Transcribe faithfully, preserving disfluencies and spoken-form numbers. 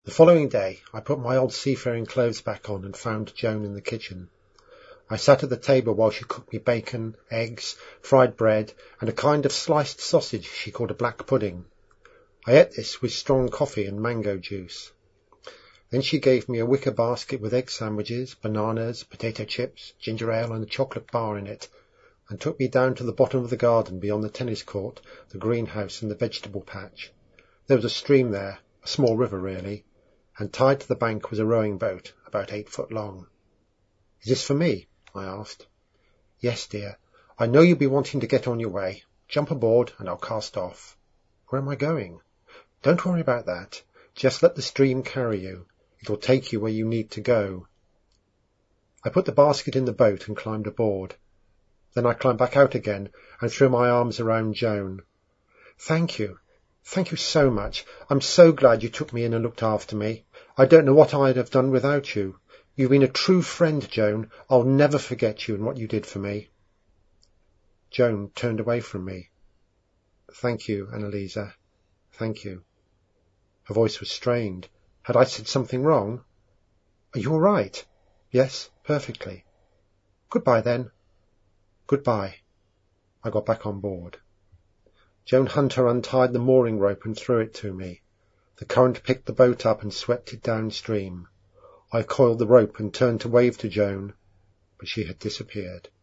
The following day I put my old seafaring clothes back on and found Joan in the kitchen. I sat at the table while she cooked me bacon, eggs, fried bread, and a kind of sliced sausage she called a black pudding. I ate this with strong coffee and mango juice. Then she gave me a wicker basket with egg sandwiches, bananas, potato chips, ginger ale, and a chocolate bar in it, and took me down to the bottom of the garden beyond the tennis court, the greenhouse, and the vegetable patch. There was a stream there, a small river really, and tied to the bank was a rowing boat, about eight foot long. "Is this for me?" I asked. "Yes, dear. I know you'll be wanting to get on your way. Jump aboard, and I'll cast off." "Where am I going?" "Don't worry about that. Just let the stream carry you. It'll take you where you need to go." I put the basket in the boat and climbed aboard. Then I climbed back out again and threw my arms around Joan. "Thank you. Thank you so much. I'm so glad you took me in and looked after me. I don't know what I'd have done without you. You've been a true friend, Joan. I'll never forget you and what you did for me." Joan turned away from me. "Thank you, Annalisa. Thank you." Her voice was strained. Had I said something wrong? "Are you all right?" "Yes, perfectly." "Goodbye, then." "Goodbye." I got back on board. Joan Hunter untied the mooring rope and threw it to me. The current picked the boat up and swept it downstream. I coiled the rope and turned to wave to Joan, but she had disappeared.